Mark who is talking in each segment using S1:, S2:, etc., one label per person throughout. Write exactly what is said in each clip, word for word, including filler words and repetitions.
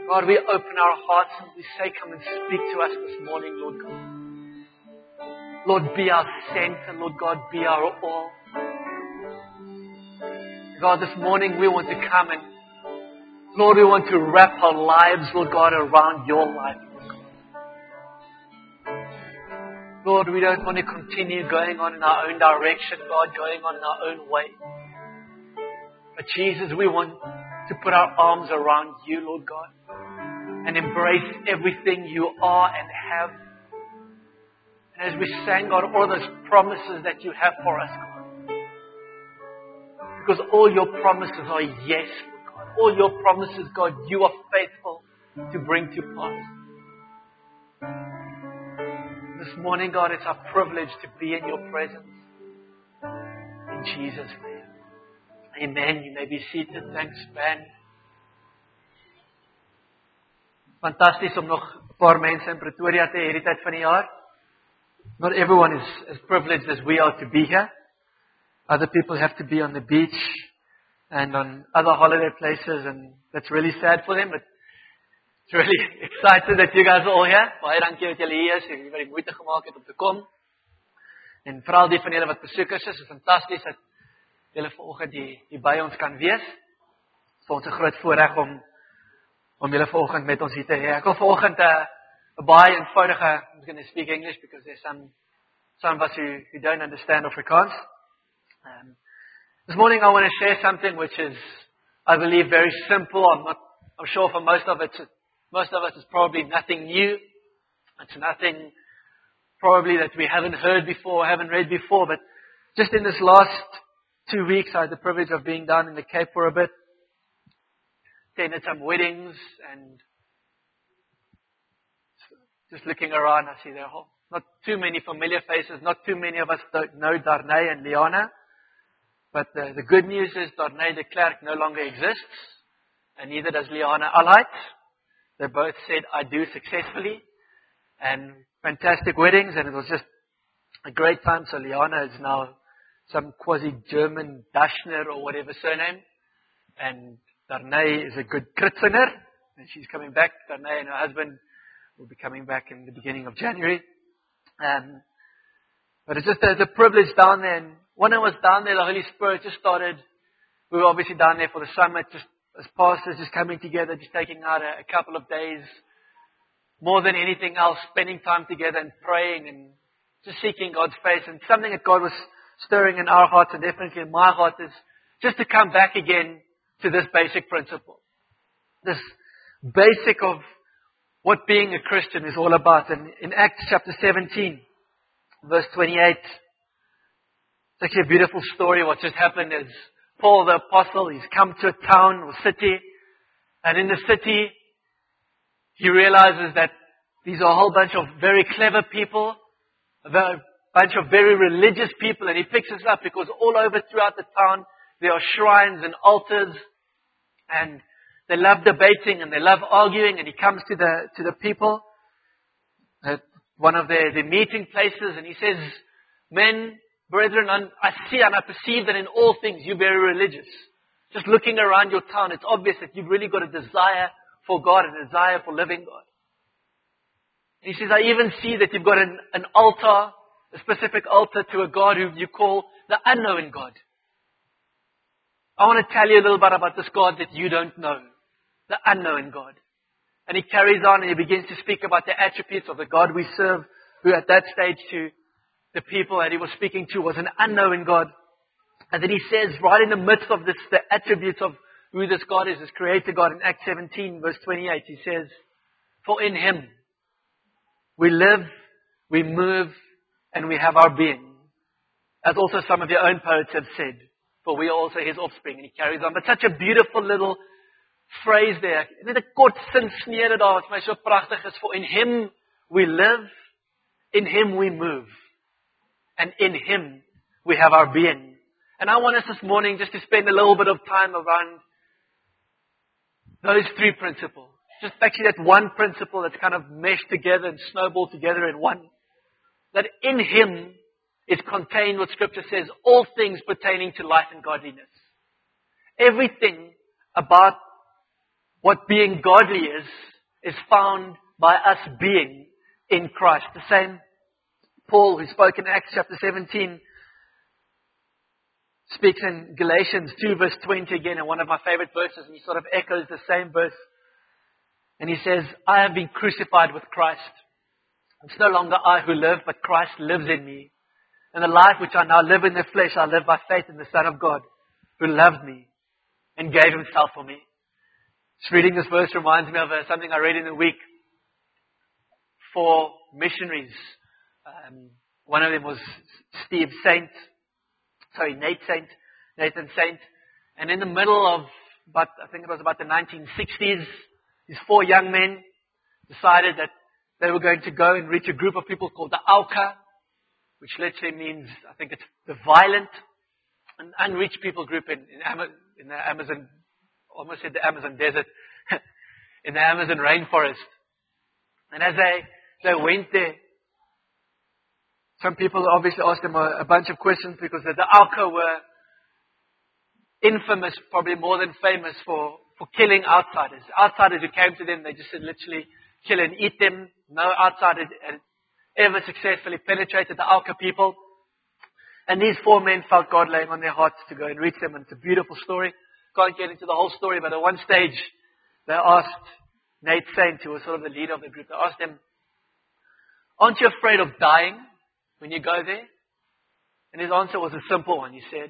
S1: God, we open our hearts and we say, come and speak to us this morning, Lord God. Lord, be our center. Lord God, be our all. God, this morning we want to come and, Lord, we want to wrap our lives, Lord God, around your life, Lord God. Lord, we don't want to continue going on in our own direction, God, going on in our own way. But Jesus, we want to put our arms around you, Lord God, and embrace everything you are and have. And as we sang, God, all those promises that you have for us, God. Because all your promises are yes, Lord God. All your promises, God, you are faithful to bring to pass. This morning, God, it's our privilege to be in your presence. In Jesus' name. Amen. You may be seated. Thanks, Ben. Fantasties om nog 'n paar mense in Pretoria te hê hierdie tyd van die jaar. Not everyone is as privileged as we are to be here. Other people have to be on the beach and on other holiday places, and that's really sad for them, but it's really excited that you guys are all here. Baie dankie dat julle hier is en julle die moeite gemaak het om te kom. En veral die van julle wat besoekers is, is fantasties dat julle vanoggend die, die by ons kan wees. Het is vir ons 'n groot voorreg om om julle vanoggend met ons hier te hê. Ek wil vanoggend 'n uh, 'n baie eenvoudige, I'm going to speak English because there's some some of us who, who don't understand Afrikaans. Um, this morning I want to share something which is, I believe, very simple. I'm not, I'm sure for most of it, most of us it's probably nothing new. It's nothing probably that we haven't heard before, haven't read before, but just in this last two weeks I had the privilege of being down in the Cape for a bit, attended some weddings, and just looking around I see there are not too many familiar faces, not too many of us don't know Darnay and Liana. But the, the good news is Darnay de Klerk no longer exists, and neither does Liana Alheit. They both said I do successfully, and fantastic weddings, and it was just a great time. So Liana is now some quasi-German Dashner or whatever surname, and Darnay is a good Kritzinger, and she's coming back. Darnay and her husband will be coming back in the beginning of January. Um, but it's just a, the privilege down there, and when I was down there, the Holy Spirit just started. We were obviously down there for the summit, just as pastors, just coming together, just taking out a, a couple of days. More than anything else, spending time together and praying and just seeking God's face. And something that God was stirring in our hearts and definitely in my heart is just to come back again to this basic principle. This basic of what being a Christian is all about. And in Acts chapter seventeen, verse twenty-eight, it's actually a beautiful story. What just happened is Paul the apostle, he's come to a town or city, and in the city he realizes that these are a whole bunch of very clever people, a bunch of very religious people, and he picks us up because all over throughout the town there are shrines and altars, and they love debating and they love arguing, and he comes to the to the people at one of their, their meeting places, and he says, men, brethren, I see and I perceive that in all things you're very religious. Just looking around your town, it's obvious that you've really got a desire for God, a desire for living God. And he says, I even see that you've got an, an altar, a specific altar to a God who you call the unknown God. I want to tell you a little bit about this God that you don't know, the unknown God. And he carries on and he begins to speak about the attributes of the God we serve, who at that stage to the people that he was speaking to was an unknown God. And then he says, right in the midst of this, the attributes of who this God is, this creator God, in Acts seventeen, verse twenty-eight, he says, for in him we live, we move, and we have our being. As also some of your own poets have said, for we are also his offspring. And he carries on. But such a beautiful little phrase there. Net 'n kort sin snede daar wat my so pragtig is. For in him we live, in him we move, and in him we have our being. And I want us this morning just to spend a little bit of time around those three principles. Just actually that one principle that's kind of meshed together and snowballed together in one. That in him is contained what Scripture says, all things pertaining to life and godliness. Everything about what being godly is, is found by us being in Christ. The same Paul, who spoke in Acts chapter seventeen, speaks in Galatians two verse twenty again, and one of my favorite verses, and he sort of echoes the same verse. And he says, I have been crucified with Christ. It's no longer I who live, but Christ lives in me. And the life which I now live in the flesh, I live by faith in the Son of God, who loved me and gave himself for me. Just reading this verse reminds me of uh, something I read in the week for missionaries. Um, one of them was Steve Saint, sorry, Nate Saint, Nathan Saint. And in the middle of, about, I think it was about the nineteen sixties, these four young men decided that they were going to go and reach a group of people called the Auca, which literally means, I think it's the violent and unreached people group in, in, Ama- in the Amazon, almost said the Amazon desert, in the Amazon rainforest. And as they, they went there, some people obviously asked them a, a bunch of questions because the, the Auca were infamous, probably more than famous, for, for killing outsiders. Outsiders who came to them, they just literally kill and eat them. No outsider had ever successfully penetrated the Auca people. And these four men felt God laying on their hearts to go and reach them. And it's a beautiful story. Can't get into the whole story, but at one stage, they asked Nate Saint, who was sort of the leader of the group, they asked him, aren't you afraid of dying when you go there? And his answer was a simple one. He said,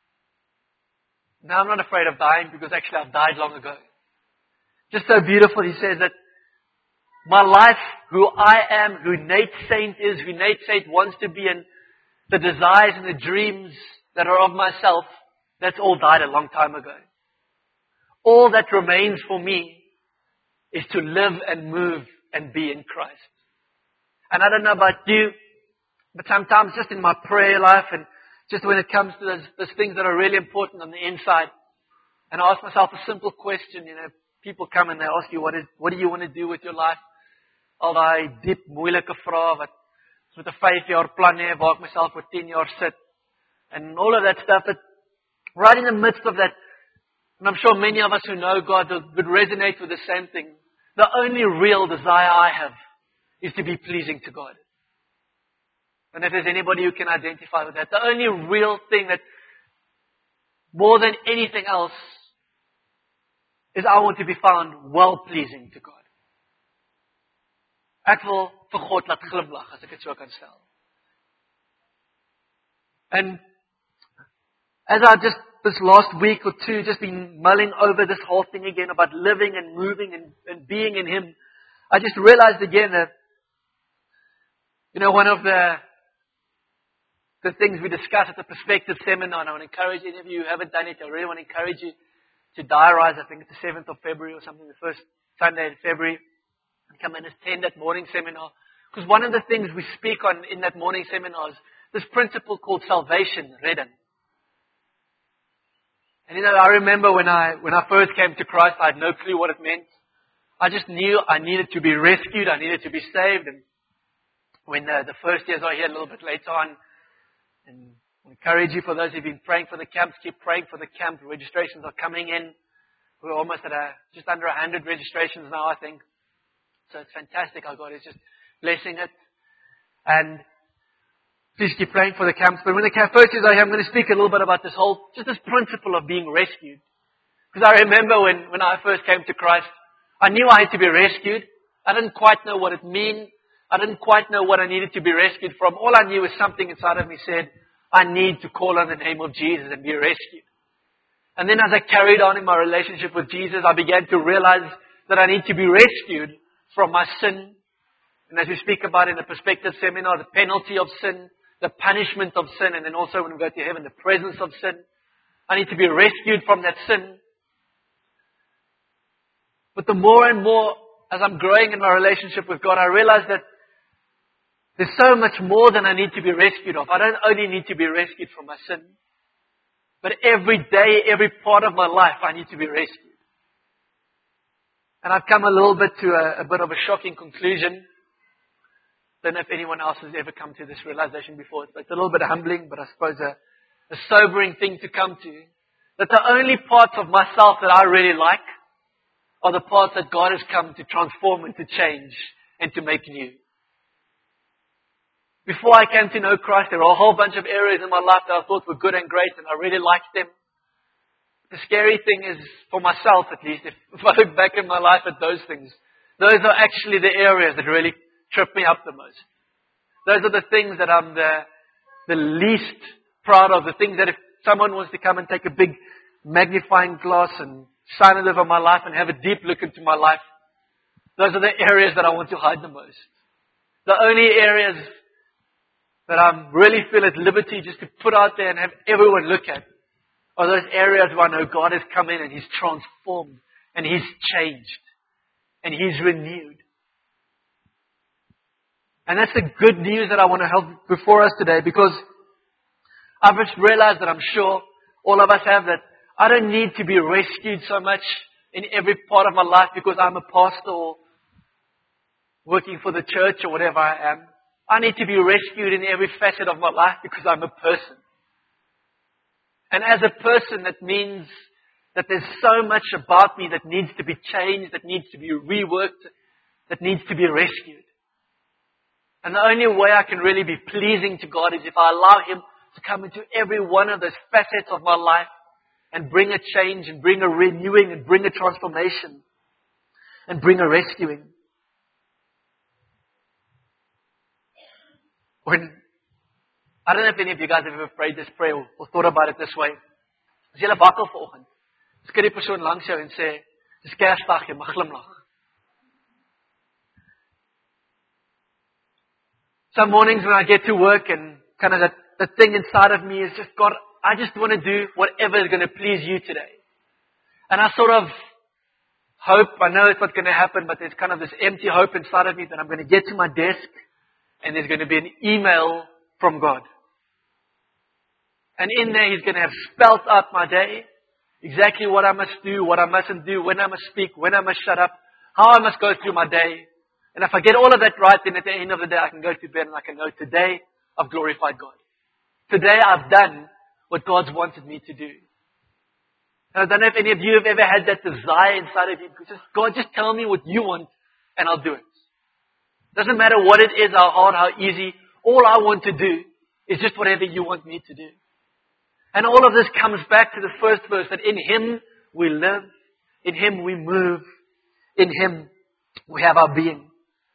S1: no, I'm not afraid of dying because actually I've died long ago. Just so beautiful. He says that my life, who I am, who Nate Saint is, who Nate Saint wants to be, and the desires and the dreams that are of myself, that's all died a long time ago. All that remains for me is to live and move and be in Christ. And I don't know about you, but sometimes just in my prayer life and just when it comes to those, those things that are really important on the inside, and I ask myself a simple question, you know, people come and they ask you, what is, what do you want to do with your life? Al daai diep, moeilike vrae wat met 'n vyf jaar plan hê, waar ek myself vir ten jaar sit. And all of that stuff, that right in the midst of that, and I'm sure many of us who know God would resonate with the same thing. The only real desire I have is to be pleasing to God. And if there's anybody who can identify with that, the only real thing that, more than anything else, is I want to be found well-pleasing to God. Ek wil vir God laat glimlag, as ek dit so kan stel. And as I just, this last week or two, just been mulling over this whole thing again about living and moving and, and being in Him, I just realized again that, you know, one of the the things we discussed at the Perspective Seminar, and I want to encourage any of you who haven't done it, I really want to encourage you to diarize. I think it's the seventh of February or something, the first Sunday in February, and come and attend that morning seminar. Because one of the things we speak on in that morning seminar is this principle called salvation, redden. And you know, I remember when I when I first came to Christ, I had no clue what it meant. I just knew I needed to be rescued, I needed to be saved. And when the, the first years are here, a little bit later on, and I encourage you, for those who've been praying for the camps, keep praying for the camp. Registrations are coming in. We're almost at a, just under one hundred registrations now, I think. So it's fantastic how God is just blessing it. And please keep praying for the camps. But when the camp first is here, I'm going to speak a little bit about this whole, just this principle of being rescued. Because I remember when, when I first came to Christ, I knew I had to be rescued. I didn't quite know what it meant. I didn't quite know what I needed to be rescued from. All I knew was something inside of me said, I need to call on the name of Jesus and be rescued. And then as I carried on in my relationship with Jesus, I began to realize that I need to be rescued from my sin. And as we speak about in the Perspective Seminar, the penalty of sin, the punishment of sin, and then also when we go to heaven, the presence of sin. I need to be rescued from that sin. But the more and more, as I'm growing in my relationship with God, I realize that there's so much more than I need to be rescued of. I don't only need to be rescued from my sin, but every day, every part of my life, I need to be rescued. And I've come a little bit to a, a bit of a shocking conclusion. Don't know if anyone else has ever come to this realization before. It's a little bit humbling, but I suppose a, a sobering thing to come to. That the only parts of myself that I really like are the parts that God has come to transform and to change and to make new. Before I came to know Christ, there were a whole bunch of areas in my life that I thought were good and great, and I really liked them. The scary thing is, for myself at least, if, if I look back in my life at those things, those are actually the areas that really trip me up the most. Those are the things that I'm the, the least proud of, the things that if someone wants to come and take a big magnifying glass and shine it over my life and have a deep look into my life, those are the areas that I want to hide the most. The only areas that I really feel at liberty just to put out there and have everyone look at are those areas where I know God has come in and He's transformed and He's changed and He's renewed. And that's the good news that I want to help before us today, because I've just realized that I'm sure all of us have that I don't need to be rescued so much in every part of my life because I'm a pastor or working for the church or whatever I am. I need to be rescued in every facet of my life because I'm a person. And as a person, that means that there's so much about me that needs to be changed, that needs to be reworked, that needs to be rescued. And the only way I can really be pleasing to God is if I allow Him to come into every one of those facets of my life and bring a change and bring a renewing and bring a transformation and bring a rescuing. When, I don't know if any of you guys have ever prayed this prayer or, or thought about it this way. As jy wakker vanoggend, skud die persoon langs jou en sê, dis Kersdag, jy mag glimlag. Some mornings when I get to work and kind of that, that thing inside of me is just, God, I just want to do whatever is going to please you today. And I sort of hope, I know it's not going to happen, but there's kind of this empty hope inside of me that I'm going to get to my desk and there's going to be an email from God. And in there He's going to have spelt out my day, exactly what I must do, what I mustn't do, when I must speak, when I must shut up, how I must go through my day. And if I get all of that right, then at the end of the day I can go to bed and I can know today I've glorified God. Today I've done what God's wanted me to do. And I don't know if any of you have ever had that desire inside of you. Just, God, just tell me what you want and I'll do it. Doesn't matter what it is, how hard, how easy. All I want to do is just whatever you want me to do. And all of this comes back to the first verse, that in Him we live, in Him we move, in Him we have our being.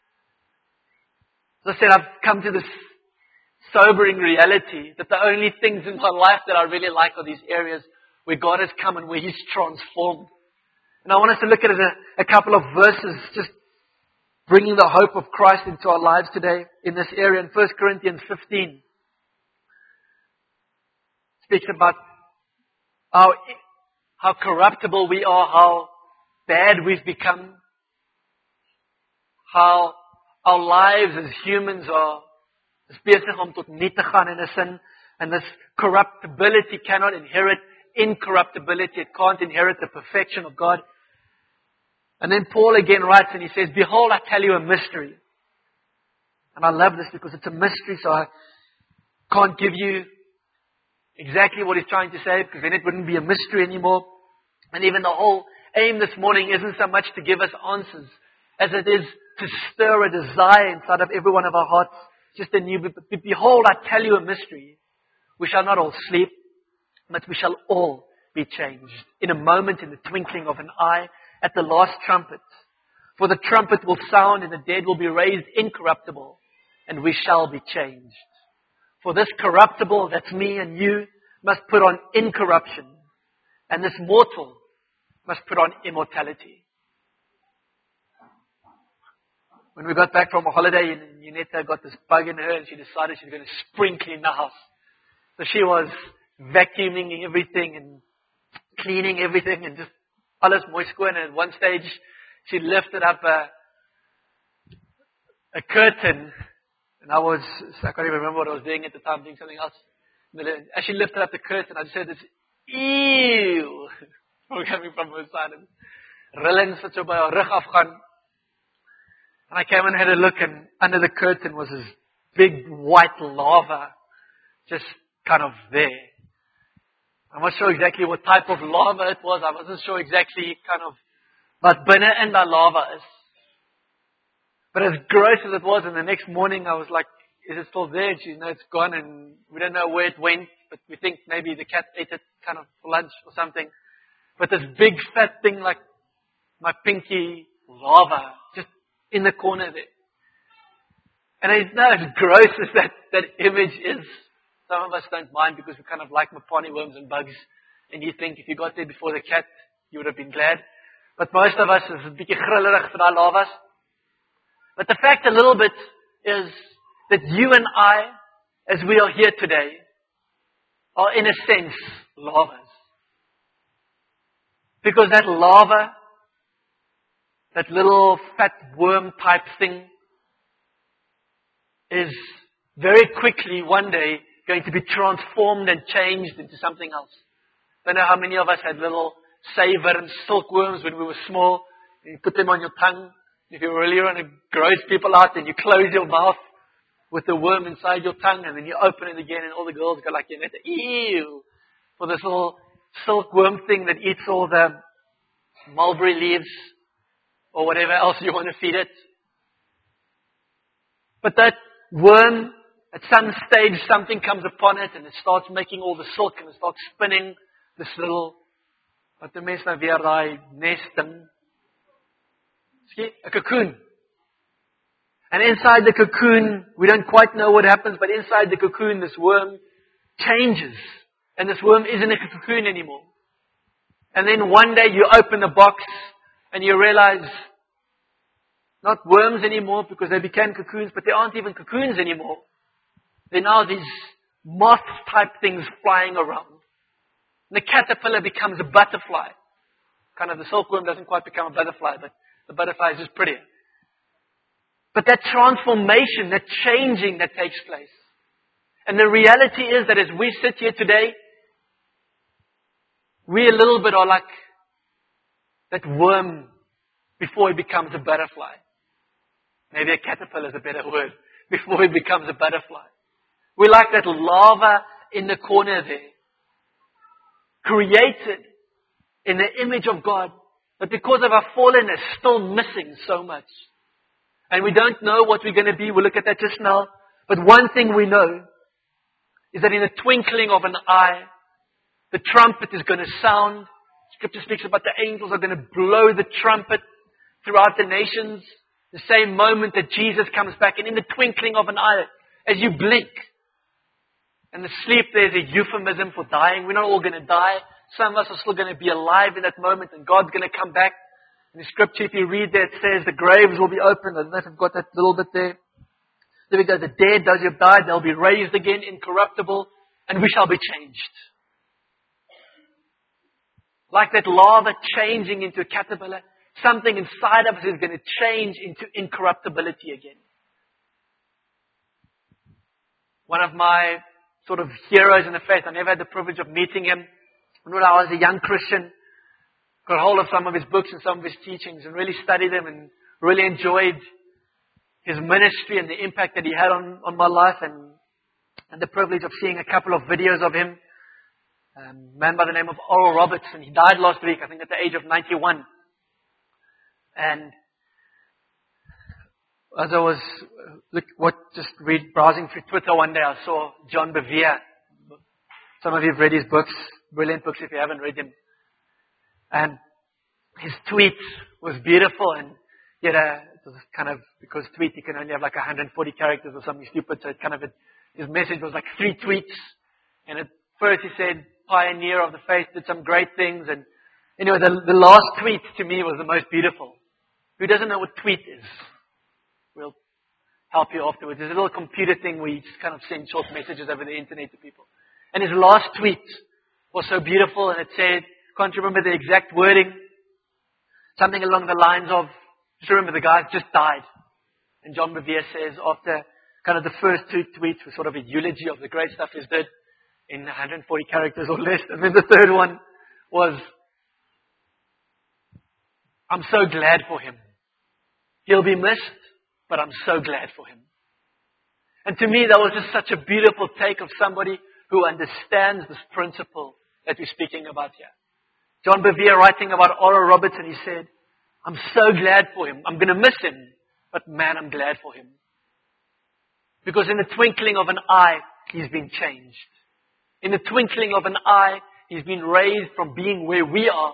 S1: As I said, I've come to this sobering reality that the only things in my life that I really like are these areas where God has come and where He's transformed. And I want us to look at a, a couple of verses, just bringing the hope of Christ into our lives today in this area. In First Corinthians fifteen, speaks about how, how corruptible we are, how bad we've become, how our lives as humans are besig om tot niet te gaan in 'n sin, and this corruptibility cannot inherit incorruptibility. It can't inherit the perfection of God. And then Paul again writes and he says, behold, I tell you a mystery. And I love this because it's a mystery, so I can't give you exactly what he's trying to say, because then it wouldn't be a mystery anymore. And even the whole aim this morning isn't so much to give us answers as it is to stir a desire inside of every one of our hearts. Just a new, behold, I tell you a mystery. We shall not all sleep, but we shall all be changed in a moment, in the twinkling of an eye, at the last trumpet. For the trumpet will sound and the dead will be raised incorruptible, and we shall be changed. For this corruptible, that's me and you, must put on incorruption, and this mortal must put on immortality. When we got back from a holiday, Unetta got this bug in her and she decided she's going to spring clean the house. So she was vacuuming everything and cleaning everything and just alles mooi skoon. And at one stage, she lifted up a, a curtain. And I was, I can't even remember what I was doing at the time, doing something else. As she lifted up the curtain, I just said this, ew, coming from her side. And rillings wat so by haar rug afgaan. And I came and had a look, and under the curtain was this big white lava just kind of there. I'm not sure exactly what type of lava it was. I wasn't sure exactly kind of wat binne in daai lava is. But as gross as it was, and the next morning I was like, is it still there? And she, no, it's gone, and we don't know where it went, but we think maybe the cat ate it kind of for lunch or something. But this big fat thing like my pinky, lava, just in the corner there. And I know as gross as that, that image is, some of us don't mind because we kind of like mopani worms and bugs. And you think if you got there before the cat, you would have been glad. But most of us is 'n bietjie grillerig vir daai lavas. But the fact a little bit is that you and I, as we are here today, are in a sense lavas. Because that lava, that little fat worm type thing, is very quickly one day going to be transformed and changed into something else. I don't know how many of us had little saver and silkworms when we were small. And you put them on your tongue. If you really want to gross people out, then you close your mouth with the worm inside your tongue, and then you open it again, and all the girls go like, ew, for this little silkworm thing that eats all the mulberry leaves or whatever else you want to feed it. But that worm, at some stage, something comes upon it, and it starts making all the silk, and it starts spinning this little, wat die mens nou weer daai nesting, a cocoon. And inside the cocoon, we don't quite know what happens, but inside the cocoon, this worm changes. And this worm isn't a cocoon anymore. And then one day you open the box and you realize, not worms anymore because they became cocoons, but they aren't even cocoons anymore. They're now these moth type things flying around. And the caterpillar becomes a butterfly. Kind of the silkworm doesn't quite become a butterfly, but the butterfly is just prettier. But that transformation, that changing that takes place. And the reality is that as we sit here today, we a little bit are like that worm before it becomes a butterfly. Maybe a caterpillar is a better word. Before it becomes a butterfly. We're like that lava in the corner there. Created in the image of God. But because of our fallenness, still missing so much. And we don't know what we're going to be. We'll look at that just now. But one thing we know is that in the twinkling of an eye, the trumpet is going to sound. Scripture speaks about the angels are going to blow the trumpet throughout the nations. The same moment that Jesus comes back. And in the twinkling of an eye, as you blink. And the sleep there is a euphemism for dying. We're not all going to die. Some of us are still going to be alive in that moment. And God's going to come back. In the scripture, if you read there, it says the graves will be opened. I don't know if I've got that little bit there. There we go. The dead, those who have died, they'll be raised again, incorruptible, and we shall be changed. Like that lava changing into a caterpillar, something inside of us is going to change into incorruptibility again. One of my sort of heroes in the faith, I never had the privilege of meeting him. When I was a young Christian, got hold of some of his books and some of his teachings and really studied them and really enjoyed his ministry and the impact that he had on, on my life, and, and the privilege of seeing a couple of videos of him. Um, a man by the name of Oral Roberts, and he died last week, I think at the age of ninety-one. And as I was look, what just read browsing through Twitter one day, I saw John Bevere. Some of you have read his books, brilliant books if you haven't read them. And his tweet was beautiful, and yet uh, it was kind of, because tweet you can only have like one hundred forty characters or something stupid, so it kind of, it, his message was like three tweets. And at first he said, pioneer of the faith, did some great things, and anyway, the, the last tweet to me was the most beautiful. Who doesn't know what tweet is? We'll help you afterwards. There's a little computer thing where you just kind of send short messages over the internet to people. And his last tweet was so beautiful, and it said, can't remember the exact wording. Something along the lines of, just remember the guy just died. And John Bevere says after kind of the first two tweets were sort of a eulogy of the great stuff he's did in one hundred forty characters or less. And then the third one was, I'm so glad for him. He'll be missed, but I'm so glad for him. And to me that was just such a beautiful take of somebody who understands this principle that we're speaking about here. John Bevere writing about Oral Roberts, and he said, I'm so glad for him. I'm going to miss him. But man, I'm glad for him. Because in the twinkling of an eye, he's been changed. In the twinkling of an eye, he's been raised from being where we are.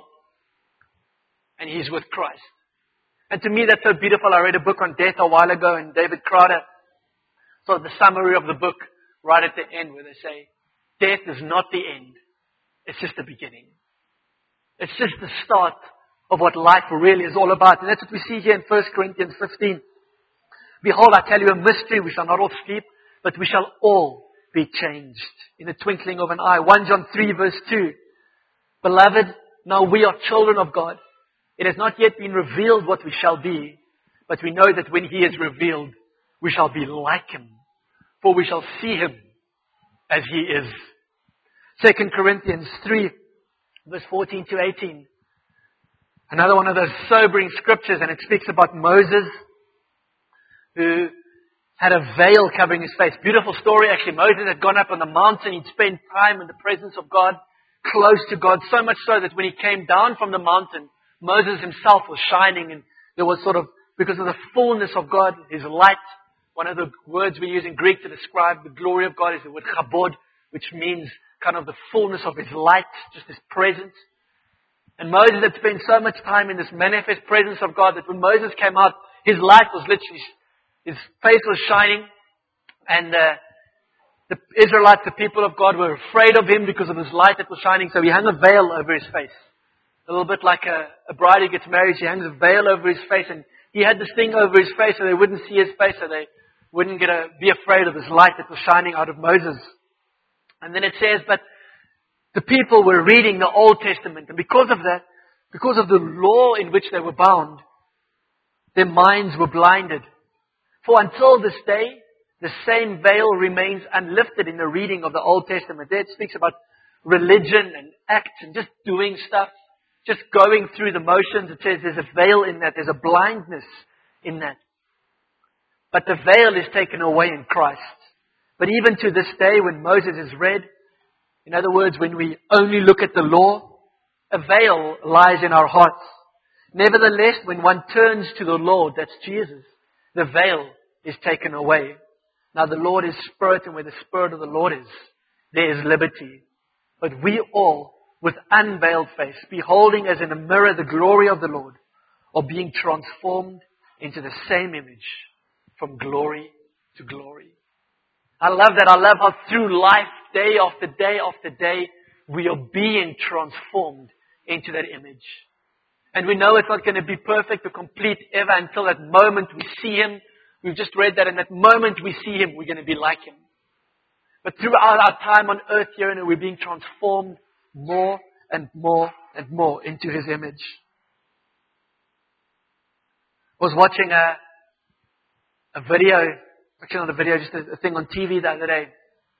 S1: And he's with Christ. And to me, that's so beautiful. I read a book on death a while ago, and David Crowder saw the summary of the book right at the end, where they say, death is not the end. It's just the beginning. It's just the start of what life really is all about. And that's what we see here in First Corinthians fifteen. Behold, I tell you a mystery. We shall not all sleep, but we shall all be changed in the twinkling of an eye. First John three verse two. Beloved, now we are children of God. It has not yet been revealed what we shall be, but we know that when He is revealed, we shall be like Him, for we shall see Him as He is. Second Corinthians three, verse fourteen to eighteen. Another one of those sobering scriptures, and it speaks about Moses, who had a veil covering his face. Beautiful story, actually. Moses had gone up on the mountain. He'd spent time in the presence of God, close to God, so much so that when he came down from the mountain, Moses himself was shining, and there was sort of, because of the fullness of God, His light. One of the words we use in Greek to describe the glory of God is the word chabod, which means kind of the fullness of His light, just His presence. And Moses had spent so much time in this manifest presence of God that when Moses came out, his light was literally, his face was shining, and uh, the Israelites, the people of God, were afraid of him because of his light that was shining, so he hung a veil over his face. A little bit like a, a bride who gets married, she hangs a veil over his face, and he had this thing over his face so they wouldn't see his face, so they wouldn't get a, be afraid of his light that was shining out of Moses. And then it says, but the people were reading the Old Testament, and because of that, because of the law in which they were bound, their minds were blinded. For until this day, the same veil remains unlifted in the reading of the Old Testament. There it speaks about religion and acts and just doing stuff, just going through the motions. It says there's a veil in that, there's a blindness in that. But the veil is taken away in Christ. But even to this day, when Moses is read, in other words, when we only look at the law, a veil lies in our hearts. Nevertheless, when one turns to the Lord, that's Jesus, the veil is taken away. Now the Lord is Spirit, and where the Spirit of the Lord is, there is liberty. But we all, with unveiled face, beholding as in a mirror the glory of the Lord, are being transformed into the same image from glory to glory. I love that. I love how through life, day after day after day, we are being transformed into that image. And we know it's not going to be perfect or complete ever until that moment we see Him. We've just read that in that moment we see Him, we're going to be like Him. But throughout our time on earth here, we're being transformed more and more and more into His image. I was watching a, a video, actually not a video, just a, a thing on T V the other day.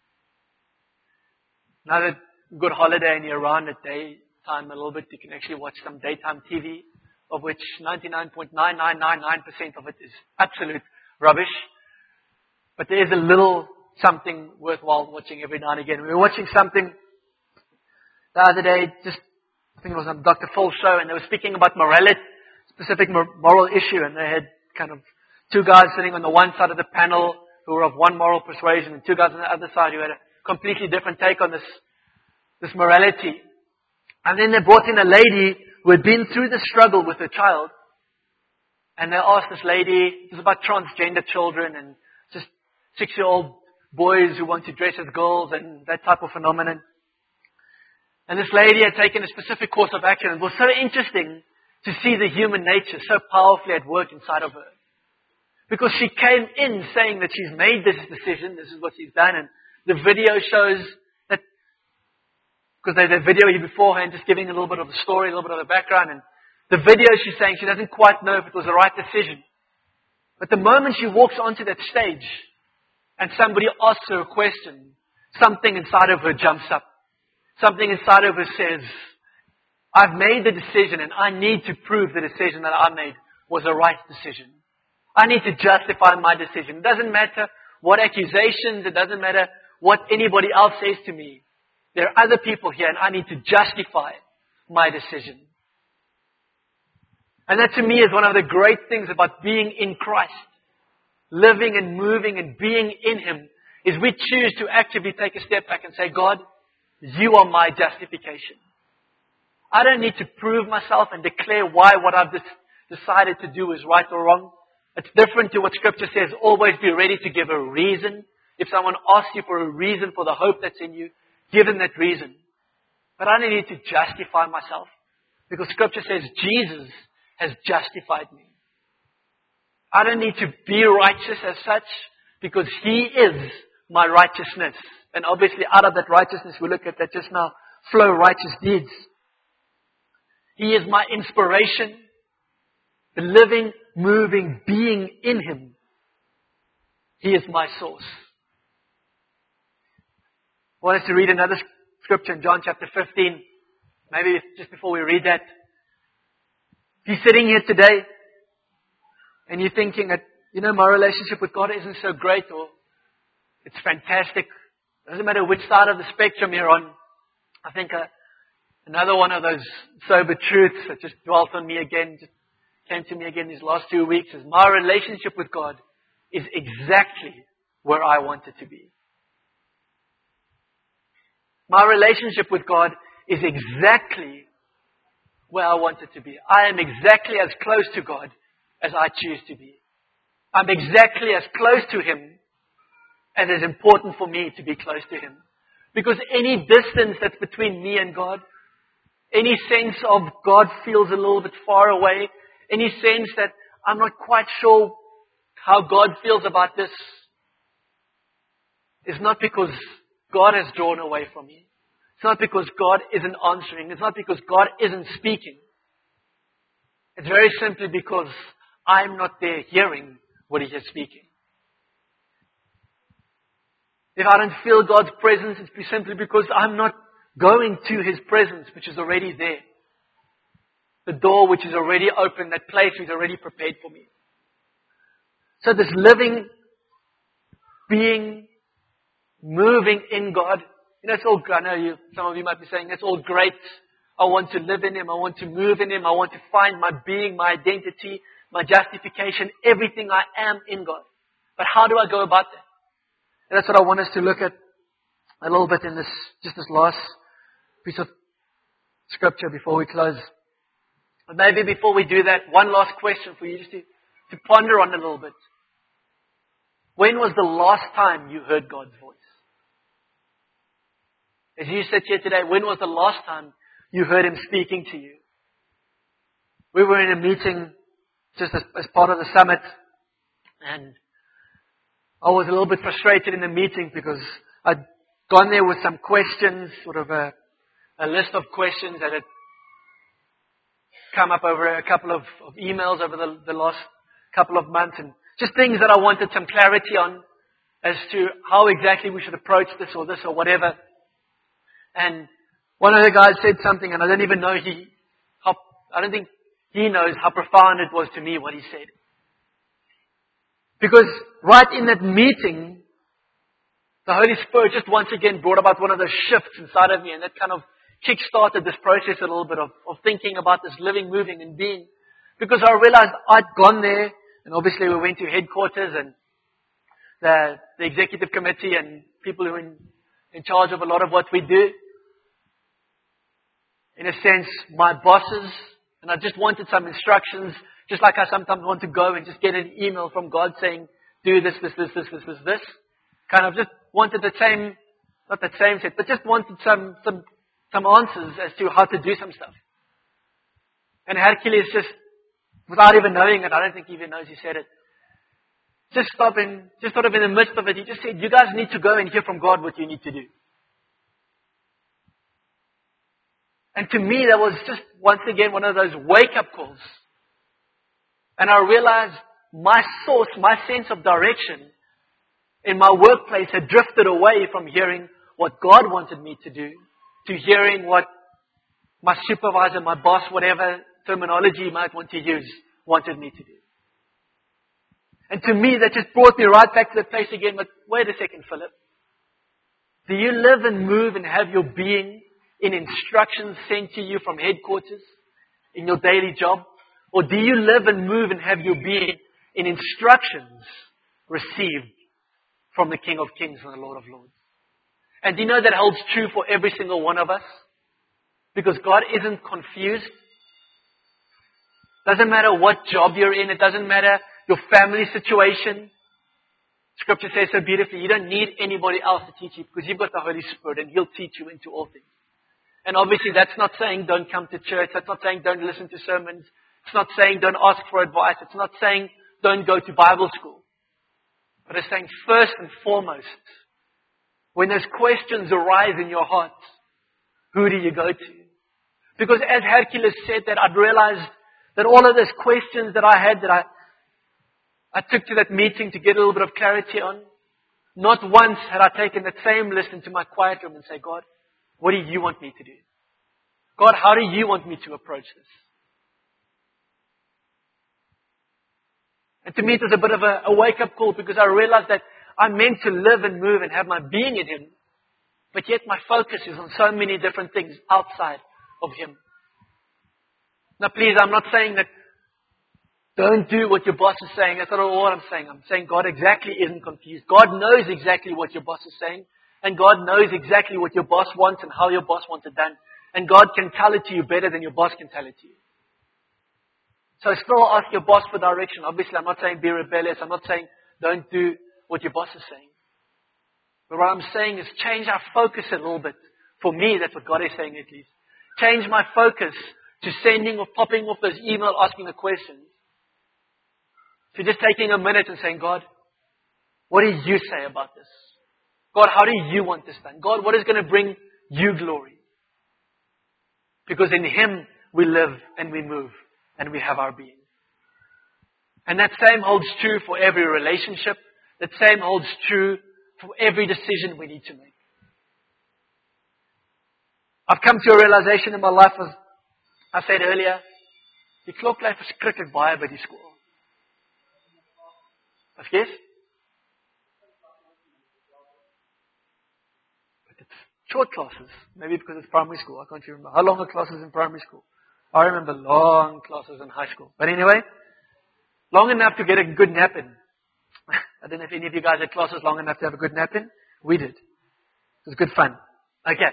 S1: Another good holiday in Iran at daytime a little bit. You can actually watch some daytime T V, of which ninety-nine point nine nine nine nine percent of it is absolute rubbish. But there is a little something worthwhile watching every now and again. We were watching something the other day, just, I think it was on Doctor Phil's show, and they were speaking about morality, specific moral issue, and they had kind of two guys sitting on the one side of the panel who were of one moral persuasion, and two guys on the other side who had a completely different take on this, this morality. And then they brought in a lady who had been through the struggle with her child, and they asked this lady, it was about transgender children and just six-year-old boys who want to dress as girls and that type of phenomenon. And this lady had taken a specific course of action. It was so interesting to see the human nature so powerfully at work inside of her. Because she came in saying that she's made this decision, this is what she's done, and the video shows that, because there's a video here beforehand just giving a little bit of the story, a little bit of the background, and the video she's saying she doesn't quite know if it was the right decision. But the moment she walks onto that stage and somebody asks her a question, something inside of her jumps up. Something inside of her says, I've made the decision and I need to prove the decision that I made was a right decision. I need to justify my decision. It doesn't matter what accusations, it doesn't matter what anybody else says to me. There are other people here and I need to justify my decision. And that to me is one of the great things about being in Christ. Living and moving and being in Him is we choose to actively take a step back and say, God, You are my justification. I don't need to prove myself and declare why what I've decided to do is right or wrong. It's different to what Scripture says. Always be ready to give a reason. If someone asks you for a reason for the hope that's in you, give them that reason. But I don't need to justify myself. Because Scripture says Jesus has justified me. I don't need to be righteous as such because He is my righteousness. And obviously out of that righteousness, we look at that just now, flow righteous deeds. He is my inspiration. The living, moving being in Him. He is my source. I want us to read another scripture in John chapter fifteen. Maybe just before we read that. If you're sitting here today and you're thinking that, you know, my relationship with God isn't so great or it's fantastic. Doesn't matter which side of the spectrum you're on. I think uh, another one of those sober truths that just dwelt on me again, just came to me again these last two weeks is my relationship with God is exactly where I want it to be. My relationship with God is exactly where I want it to be. I am exactly as close to God as I choose to be. I'm exactly as close to Him as it's important for me to be close to Him. Because any distance that's between me and God, any sense of God feels a little bit far away, any sense that I'm not quite sure how God feels about this, is not because God has drawn away from me. It's not because God isn't answering. It's not because God isn't speaking. It's very simply because I'm not there hearing what He is speaking. If I don't feel God's presence, it's simply because I'm not going to His presence, which is already there. The door which is already open, that place is already prepared for me. So this living, being, moving in God, you know, it's all, I know you, some of you might be saying, it's all great. I want to live in Him. I want to move in Him. I want to find my being, my identity, my justification, everything I am in God. But how do I go about that? And that's what I want us to look at a little bit in this, just this last piece of scripture before we close. But maybe before we do that, one last question for you just to, to ponder on a little bit. When was the last time you heard God's voice? As you sit here today, when was the last time you heard Him speaking to you? We were in a meeting just as, as part of the summit, and I was a little bit frustrated in the meeting because I'd gone there with some questions, sort of a, a list of questions that had come up over a couple of, of emails over the, the last couple of months, and just things that I wanted some clarity on as to how exactly we should approach this or this or whatever. And one of the guys said something, and I don't even know he, how, I don't think he knows how profound it was to me what he said. Because right in that meeting, the Holy Spirit just once again brought about one of those shifts inside of me, and that kind of kick-started this process a little bit of, of thinking about this living, moving, and being. Because I realized I'd gone there, and obviously we went to headquarters, and the, the executive committee, and people who are in, in charge of a lot of what we do. In a sense, my bosses, and I just wanted some instructions, just like I sometimes want to go and just get an email from God saying, do this, this, this, this, this, this, this. Kind of just wanted the same, not the same set, but just wanted some, some, some answers as to how to do some stuff. And Hercules just, without even knowing it, I don't think he even knows he said it, just stopping, just sort of in the midst of it, he just said, you guys need to go and hear from God what you need to do. And to me, that was just, once again, one of those wake-up calls. And I realized my source, my sense of direction in my workplace had drifted away from hearing what God wanted me to do to hearing what my supervisor, my boss, whatever terminology you might want to use, wanted me to do. And to me, that just brought me right back to the place again. But wait a second, Philip. Do you live and move and have your being in instructions sent to you from headquarters in your daily job? Or do you live and move and have your being in instructions received from the King of Kings and the Lord of Lords? And do you know that holds true for every single one of us? Because God isn't confused. Doesn't matter what job you're in. It doesn't matter your family situation. Scripture says so beautifully, you don't need anybody else to teach you because you've got the Holy Spirit and He'll teach you into all things. And obviously that's not saying don't come to church. That's not saying don't listen to sermons. It's not saying don't ask for advice. It's not saying don't go to Bible school. But it's saying first and foremost, when those questions arise in your heart, who do you go to? Because as Hercules said that, I'd realized that all of those questions that I had, that I, I took to that meeting to get a little bit of clarity on, not once had I taken that same list into my quiet room and say, God, what do you want me to do? God, how do you want me to approach this? And to me it was a bit of a, a wake-up call because I realized that I'm meant to live and move and have my being in Him, but yet my focus is on so many different things outside of Him. Now please, I'm not saying that don't do what your boss is saying. That's not all I'm saying. I'm saying God exactly isn't confused. God knows exactly what your boss is saying. And God knows exactly what your boss wants and how your boss wants it done. And God can tell it to you better than your boss can tell it to you. So still ask your boss for direction. Obviously, I'm not saying be rebellious. I'm not saying don't do what your boss is saying. But what I'm saying is change our focus a little bit. For me, that's what God is saying at least. Change my focus to sending or popping off those emails asking the questions. To just taking a minute and saying, God, what do you say about this? God, how do you want this done? God, what is going to bring you glory? Because in Him we live and we move and we have our being. And that same holds true for every relationship. That same holds true for every decision we need to make. I've come to a realization in my life, as I said earlier, die klok bly verskriklik baie by die skool. Vergeet? But it's short classes. Maybe because it's primary school. I can't remember. How long are classes in primary school? I remember long classes in high school. But anyway, long enough to get a good nap in. I don't know if any of you guys had classes long enough to have a good nap in. We did. It was good fun. Okay.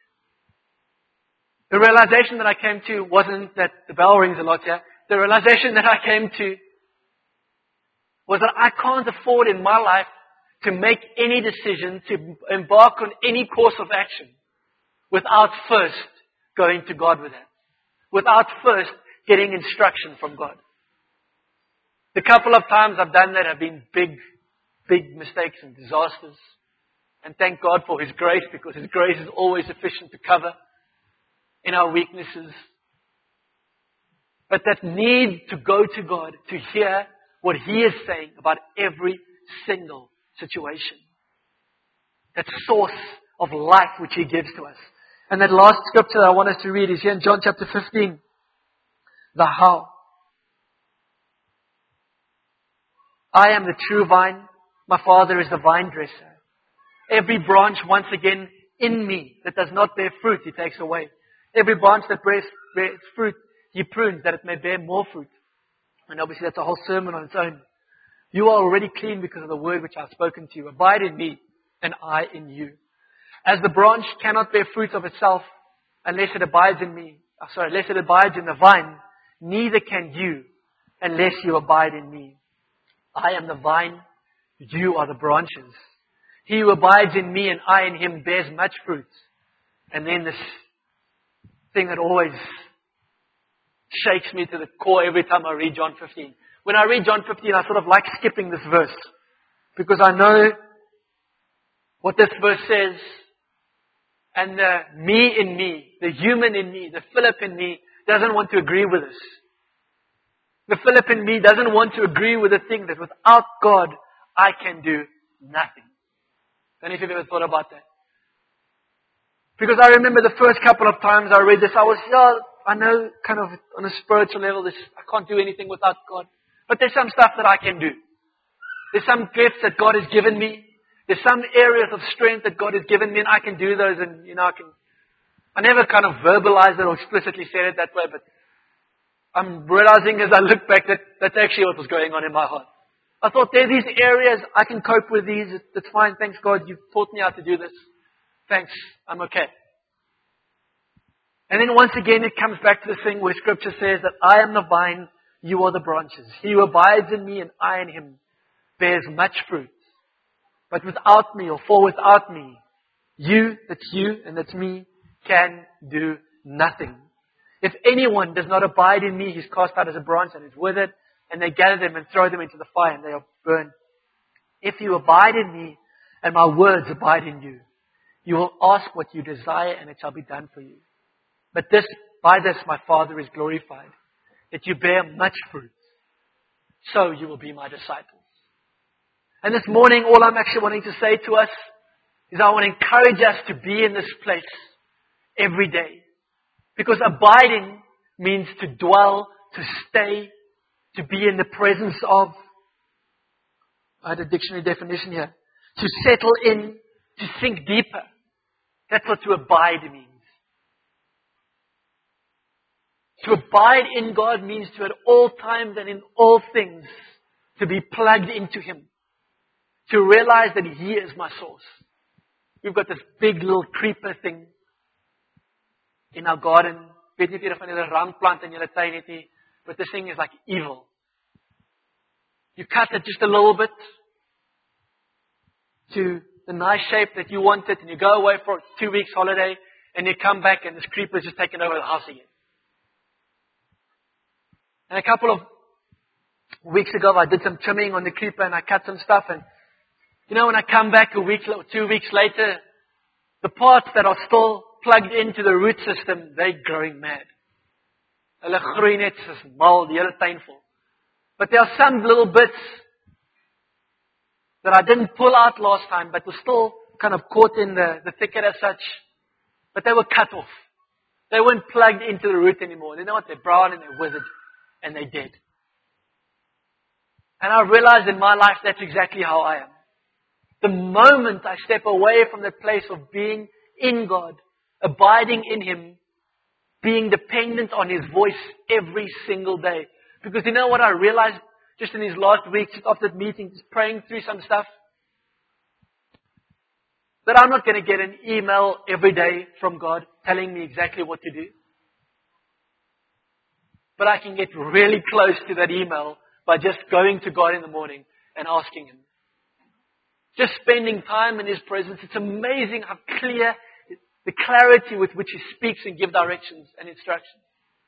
S1: The realization that I came to wasn't that the bell rings a lot here. The realization that I came to was that I can't afford in my life to make any decision, to embark on any course of action without first going to God with it. Without first getting instruction from God. The couple of times I've done that have been big, big mistakes and disasters. And thank God for His grace, because His grace is always sufficient to cover in our weaknesses. But that need to go to God to hear what He is saying about every single situation. That source of life which He gives to us. And that last scripture that I want us to read is here in John chapter fifteen. The how. I am the true vine. My Father is the vine dresser. Every branch, once again, in me that does not bear fruit, He takes away. Every branch that bears, bears fruit, He prunes that it may bear more fruit. And obviously that's a whole sermon on its own. You are already clean because of the word which I have spoken to you. Abide in me, and I in you. As the branch cannot bear fruit of itself unless it abides in me, oh, sorry, unless it abides in the vine, neither can you unless you abide in me. I am the vine, you are the branches. He who abides in me and I in him bears much fruit. And then this thing that always shakes me to the core every time I read John fifteen. When I read John fifteen, I sort of like skipping this verse. Because I know what this verse says. And the me in me, the human in me, the Philip in me, doesn't want to agree with this. The Philip in me doesn't want to agree with the thing that without God, I can do nothing. I don't know if you've ever thought about that. Because I remember the first couple of times I read this, I was, yeah, I know kind of on a spiritual level, this, I can't do anything without God. But there's some stuff that I can do. There's some gifts that God has given me. There's some areas of strength that God has given me, and I can do those, and, you know, I can, I never kind of verbalized it or explicitly said it that way, but I'm realizing as I look back that that's actually what was going on in my heart. I thought, there are these areas, I can cope with these. It's fine. Thanks God, you've taught me how to do this. Thanks. I'm okay. And then once again, it comes back to the thing where Scripture says that I am the vine, you are the branches. He who abides in me and I in him bears much fruit. But without me, or for without me, you, that's you and that's me, can do nothing. If anyone does not abide in me, he's cast out as a branch and is withered, and they gather them and throw them into the fire and they are burned. If you abide in me and my words abide in you, you will ask what you desire and it shall be done for you. But this, by this my Father is glorified, that you bear much fruit. So you will be my disciples. And this morning, all I'm actually wanting to say to us is I want to encourage us to be in this place every day. Because abiding means to dwell, to stay, to be in the presence of. I had a dictionary definition here. To settle in, to sink deeper. That's what to abide means. To abide in God means to at all times and in all things to be plugged into Him. To realize that He is my source. We've got this big little creeper thing in our garden. Weet nie of jy van julle rankplant in julle tuin het nie, but this thing is like evil. You cut it just a little bit to the nice shape that you want it, and you go away for a two weeks holiday, and you come back and this creeper is just taken over the house again. And a couple of weeks ago, I did some trimming on the creeper and I cut some stuff. And, you know, when I come back a week or two weeks later, the parts that are still plugged into the root system, they're growing mad. Hulle groei net soos mal, die hele tuin vol. But there are some little bits that I didn't pull out last time, but were still kind of caught in the, the thicket as such. But they were cut off. They weren't plugged into the root anymore. You know what? They're brown and they're withered. And they did. And I realized in my life that's exactly how I am. The moment I step away from the place of being in God, abiding in Him, being dependent on His voice every single day. Because you know what I realized just in these last weeks, just after the meeting, just praying through some stuff? That I'm not going to get an email every day from God telling me exactly what to do. But I can get really close to that email by just going to God in the morning and asking Him. Just spending time in His presence. It's amazing how clear, the clarity with which He speaks and gives directions and instructions.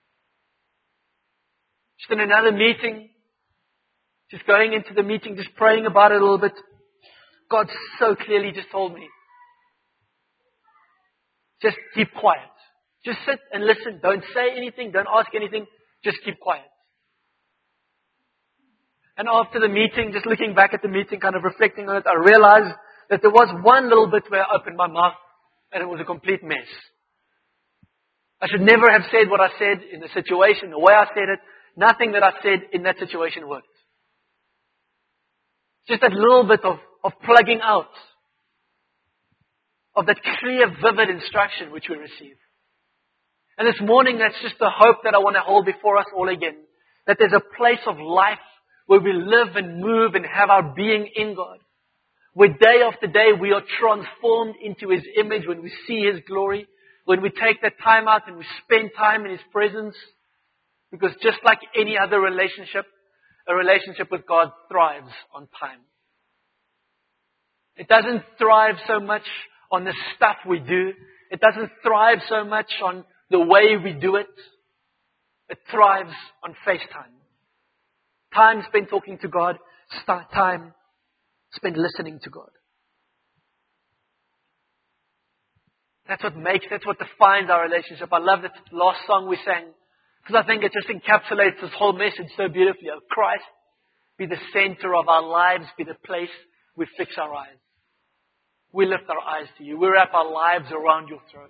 S1: Just in another meeting, just going into the meeting, just praying about it a little bit. God so clearly just told me, just keep quiet. Just sit and listen. Don't say anything. Don't ask anything. Just keep quiet. And after the meeting, just looking back at the meeting, kind of reflecting on it, I realized that there was one little bit where I opened my mouth and it was a complete mess. I should never have said what I said in the situation, the way I said it. Nothing that I said in that situation worked. Just that little bit of, of plugging out of that clear, vivid instruction which we receive. And this morning, that's just the hope that I want to hold before us all again. That there's a place of life where we live and move and have our being in God. Where day after day we are transformed into His image when we see His glory. When we take that time out and we spend time in His presence. Because just like any other relationship, a relationship with God thrives on time. It doesn't thrive so much on the stuff we do. It doesn't thrive so much on the way we do it. It thrives on face time. Time spent talking to God. Time spent listening to God. That's what makes, that's what defines our relationship. I love that last song we sang. Because I think it just encapsulates this whole message so beautifully. Oh, Christ, be the center of our lives, be the place we fix our eyes. We lift our eyes to you. We wrap our lives around your throne.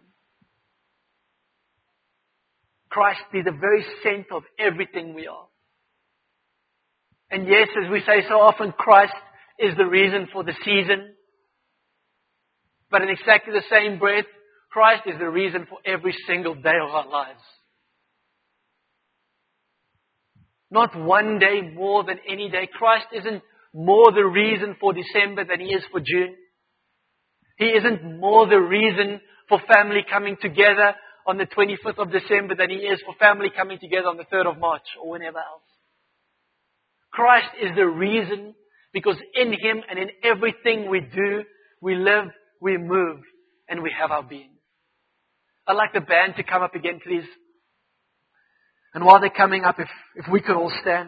S1: Christ be the very center of everything we are. And yes, as we say so often, Christ is the reason for the season. But in exactly the same breath, Christ is the reason for every single day of our lives. Not one day more than any day. Christ isn't more the reason for December than He is for June. He isn't more the reason for family coming together on the twenty-fifth of December than He is for family coming together on the third of March or whenever else. Christ is the reason, because in Him and in everything we do, we live, we move, and we have our being. I'd like the band to come up again, please. And while they're coming up, if, if we could all stand.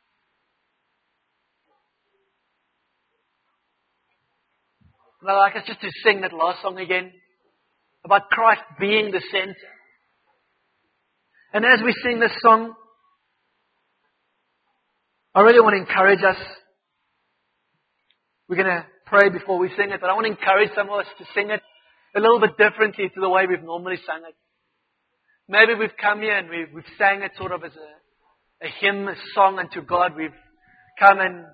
S1: And I'd like us just to sing that last song again, about Christ being the center. And as we sing this song, I really want to encourage us. We're going to pray before we sing it, but I want to encourage some of us to sing it a little bit differently to the way we've normally sung it. Maybe we've come here and we've, we've sang it sort of as a, a hymn, a song unto God. We've come and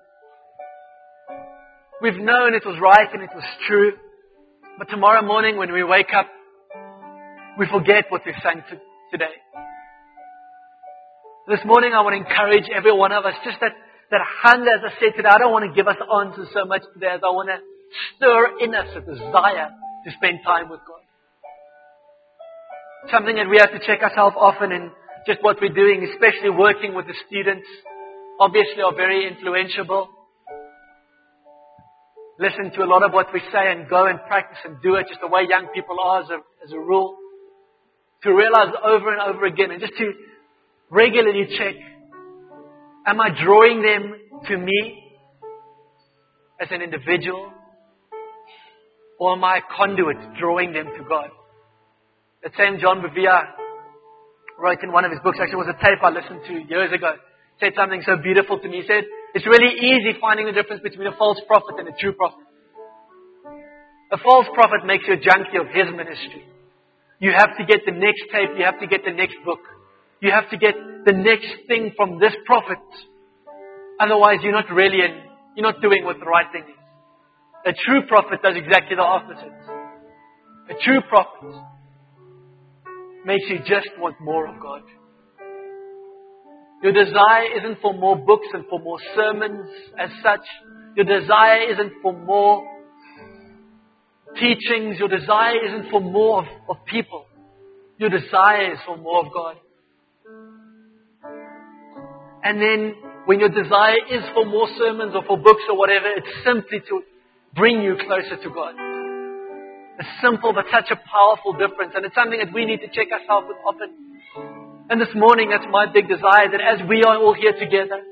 S1: we've known it was right and it was true. But tomorrow morning when we wake up, we forget what we've sang to, today. This morning I want to encourage every one of us, just that, that hunger, as I said today, I don't want to give us answers so much today as I want to stir in us a desire to spend time with God. Something that we have to check ourselves often in just what we're doing, especially working with the students, obviously are very influential. Listen to a lot of what we say and go and practice and do it just the way young people are as a, as a rule. To realize over and over again and just to regularly check, am I drawing them to me as an individual? Or am I a conduit drawing them to God? That same John Bevere wrote in one of his books, actually it was a tape I listened to years ago, said something so beautiful to me. He said, it's really easy finding the difference between a false prophet and a true prophet. A false prophet makes you a junkie of his ministry. You have to get the next tape, you have to get the next book. You have to get the next thing from this prophet. Otherwise you're not really in, you're not doing what the right thing is. A true prophet does exactly the opposite. A true prophet makes you just want more of God. Your desire isn't for more books and for more sermons as such. Your desire isn't for more teachings. Your desire isn't for more of, of people. Your desire is for more of God. And then when your desire is for more sermons or for books or whatever, it's simply to bring you closer to God. A simple but such a powerful difference. And it's something that we need to check ourselves with often. And this morning, that's my big desire, that as we are all here together,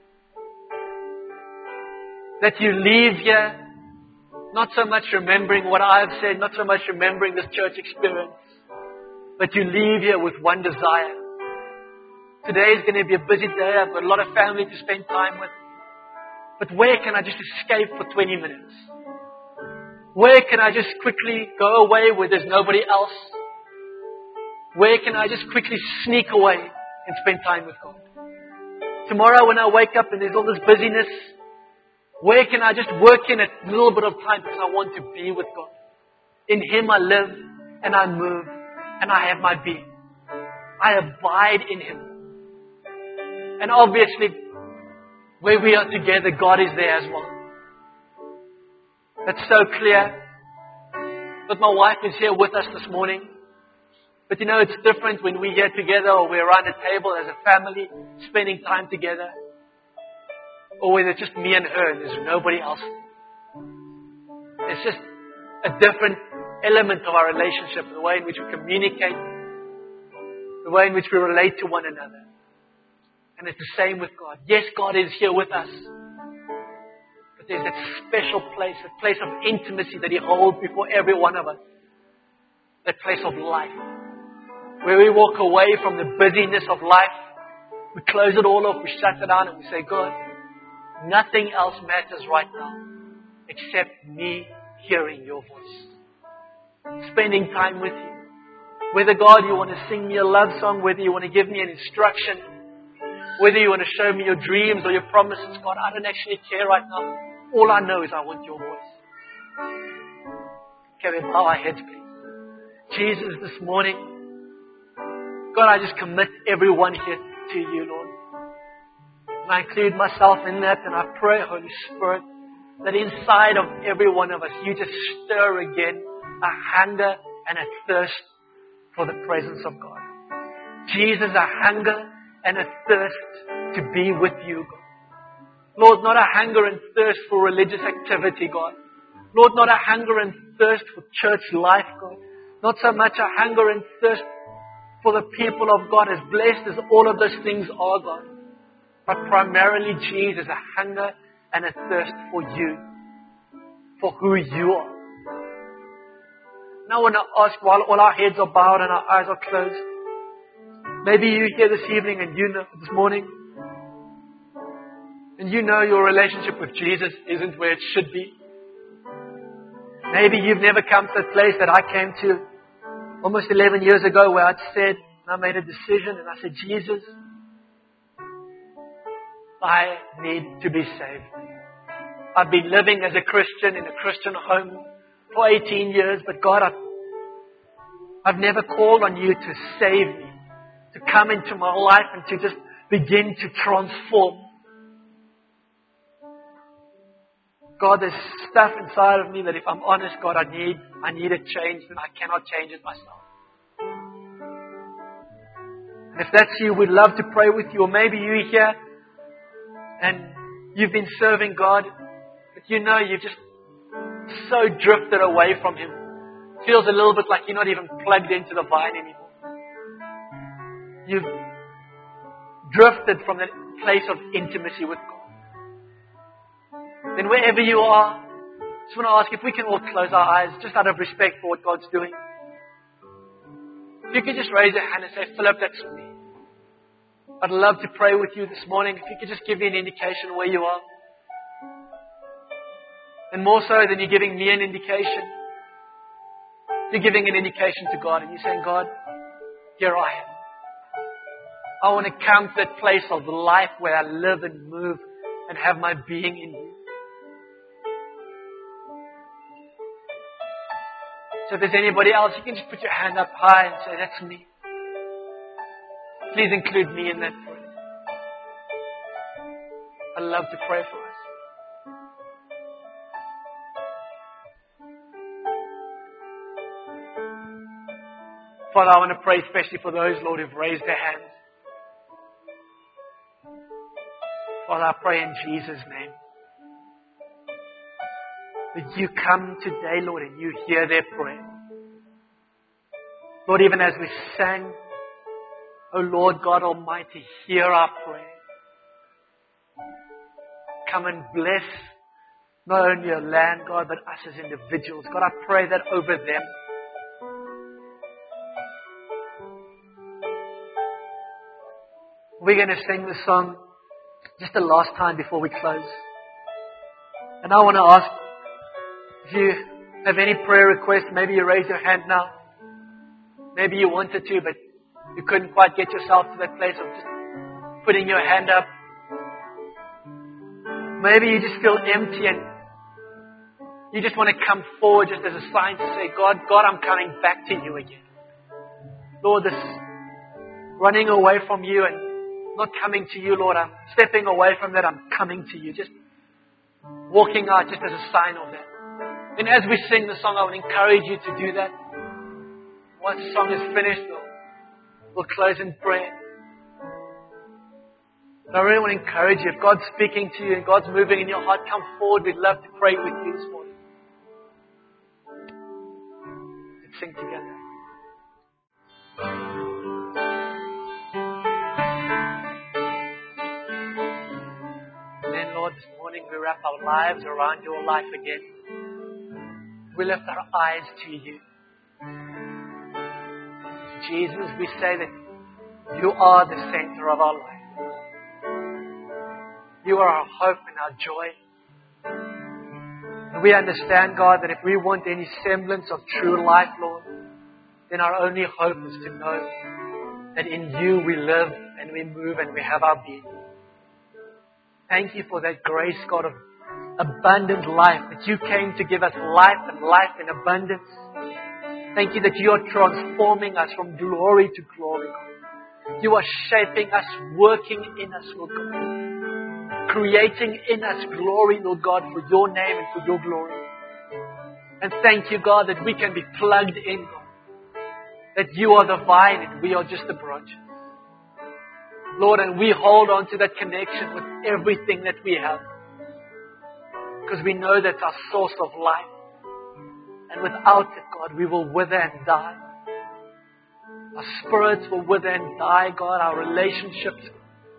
S1: that you leave here not so much remembering what I have said, not so much remembering this church experience, but you leave here with one desire. Today is going to be a busy day. I've got a lot of family to spend time with. But where can I just escape for twenty minutes? Where can I just quickly go away where there's nobody else? Where can I just quickly sneak away and spend time with God? Tomorrow when I wake up and there's all this busyness, where can I just work in a little bit of time because I want to be with God? In Him I live and I move and I have my being. I abide in Him. And obviously, where we are together, God is there as well. That's so clear. But my wife is here with us this morning. But you know, it's different when we're here together or we're around a table as a family, spending time together. Or whether it's just me and her and there's nobody else. It's just a different element of our relationship, the way in which we communicate, the way in which we relate to one another. And it's the same with God. Yes, God is here with us. But there's that special place, that place of intimacy that He holds before every one of us. That place of life. Where we walk away from the busyness of life. We close it all off, we shut it down and we say, God, nothing else matters right now except me hearing your voice. Spending time with you. Whether, God, you want to sing me a love song, whether you want to give me an instruction, whether you want to show me your dreams or your promises, God, I don't actually care right now. All I know is I want your voice. Can we bow our heads, please? Jesus, this morning, God, I just commit everyone here to you, Lord. And I include myself in that, and I pray, Holy Spirit, that inside of every one of us, you just stir again a hunger and a thirst for the presence of God. Jesus, a hunger and a thirst to be with you, God. Lord, not a hunger and thirst for religious activity, God. Lord, not a hunger and thirst for church life, God. Not so much a hunger and thirst for the people of God, as blessed as all of those things are, God. But primarily, Jesus, a hunger and a thirst for you, for who you are. Now I want to ask, while all our heads are bowed and our eyes are closed, maybe you're here this evening and you know, this morning, and you know your relationship with Jesus isn't where it should be. Maybe you've never come to the place that I came to almost eleven years ago, where I'd said, and I made a decision, and I said, Jesus, I need to be saved. I've been living as a Christian in a Christian home for eighteen years, but God, I've, I've never called on you to save me, to come into my life and to just begin to transform. God, there's stuff inside of me that if I'm honest, God, I need, I need it changed, and I cannot change it myself. And if that's you, we'd love to pray with you. Or maybe you're here and you've been serving God, but you know you've just so drifted away from Him. It feels a little bit like you're not even plugged into the vine anymore. You've drifted from the place of intimacy with God. Then wherever you are, I just want to ask if we can all close our eyes, just out of respect for what God's doing. If you could just raise your hand and say, Philip, that's me. I'd love to pray with you this morning. If you could just give me an indication where you are. And more so than you're giving me an indication, you're giving an indication to God. And you're saying, God, here I am. I want to come to that place of life where I live and move and have my being in you. So if there's anybody else, you can just put your hand up high and say, that's me. Please include me in that prayer. I'd love to pray for us. Father, I want to pray especially for those, Lord, who've raised their hands. Father, I pray in Jesus' name that you come today, Lord, and you hear their prayer. Lord, even as we sang, oh Lord God Almighty, hear our prayer. Come and bless not only your land, God, but us as individuals. God, I pray that over them. We're going to sing this song just the last time before we close. And I want to ask, if you have any prayer requests, maybe you raise your hand now. Maybe you wanted to, but you couldn't quite get yourself to that place of just putting your hand up. Maybe you just feel empty and you just want to come forward just as a sign to say, God, God, I'm coming back to you again. Lord, this running away from you and not coming to you, Lord, I'm stepping away from that. I'm coming to you. Just walking out just as a sign of that. And as we sing the song, I would encourage you to do that. Once the song is finished, we'll, we'll close in prayer. But I really want to encourage you. If God's speaking to you and God's moving in your heart, come forward. We'd love to pray with you this morning. Let's sing together. Lord, this morning we wrap our lives around your life again. We lift our eyes to you. Jesus, we say that you are the center of our life. You are our hope and our joy. And we understand, God, that if we want any semblance of true life, Lord, then our only hope is to know that in you we live and we move and we have our being. Thank you for that grace, God, of abundant life, that you came to give us life and life in abundance. Thank you that you are transforming us from glory to glory. You are shaping us, working in us, Lord God. creating in us glory, Lord God, for your name and for your glory. And thank you, God, that we can be plugged in, God. That you are the vine and we are just the branch. Lord, and we hold on to that connection with everything that we have. Because we know that's our source of life. And without it, God, we will wither and die. Our spirits will wither and die, God. Our relationships.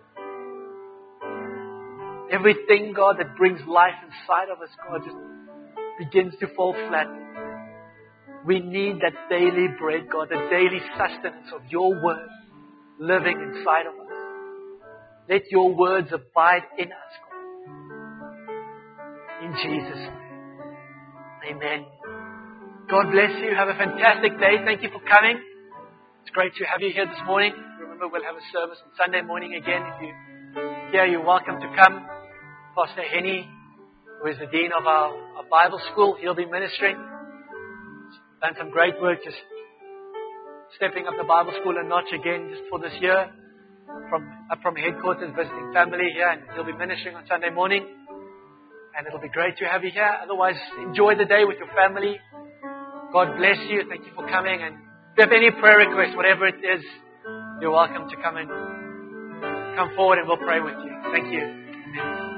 S1: Everything, God, that brings life inside of us, God, just begins to fall flat. We need that daily bread, God, the daily sustenance of your word living inside of us. Let your words abide in us, God. In Jesus' name. Amen. God bless you. Have a fantastic day. Thank you for coming. It's great to have you here this morning. Remember, we'll have a service on Sunday morning again. If you're here, you're welcome to come. Pastor Henny, who is the Dean of our, our Bible school, he'll be ministering. He's done some great work just stepping up the Bible school a notch again just for this year. From up from headquarters, visiting family here, and he'll be ministering on Sunday morning. And it'll be great to have you here. Otherwise, enjoy the day with your family. God bless you. Thank you for coming. And if you have any prayer requests, whatever it is, you're welcome to come and come forward and we'll pray with you. Thank you. Amen.